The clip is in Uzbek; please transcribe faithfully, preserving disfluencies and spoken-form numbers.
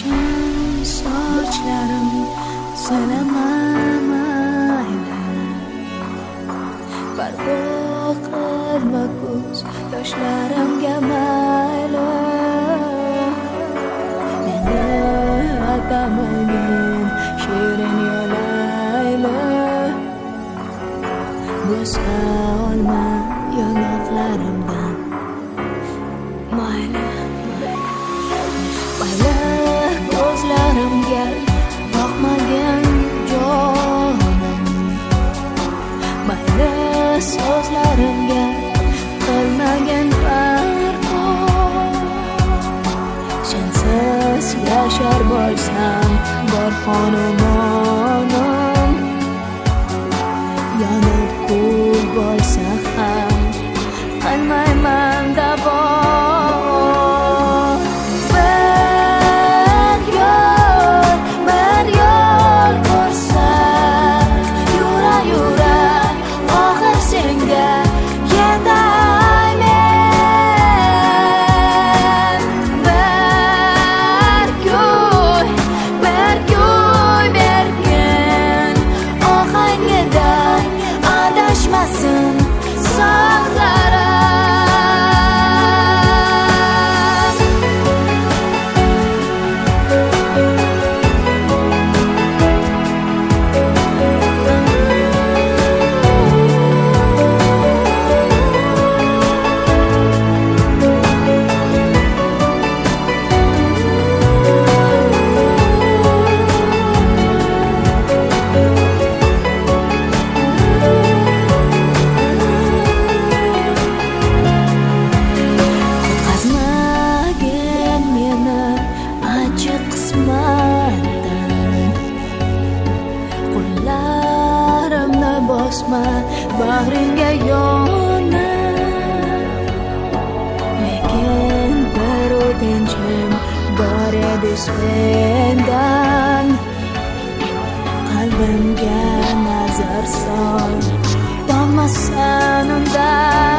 Boshim, sochlarim sanamayli, parvo qilma ko'z yoshlarimga mayli. Meni atamagin shirin yo'layli, bo'sa olma yonoqlarimdan mayli. Mayli ko'zlarimga boqmagin jonim, mayli so'zlarimga qilmagin parvo. Sensiz yashar bo'lsam bor xonumonim, yonib kul bo'lsa ham qilmayman davo. Bosma bag'ringga yonib, lekin bir o'tinchim bor edi sendan. Qalbimga nazar sol, donmasan undan.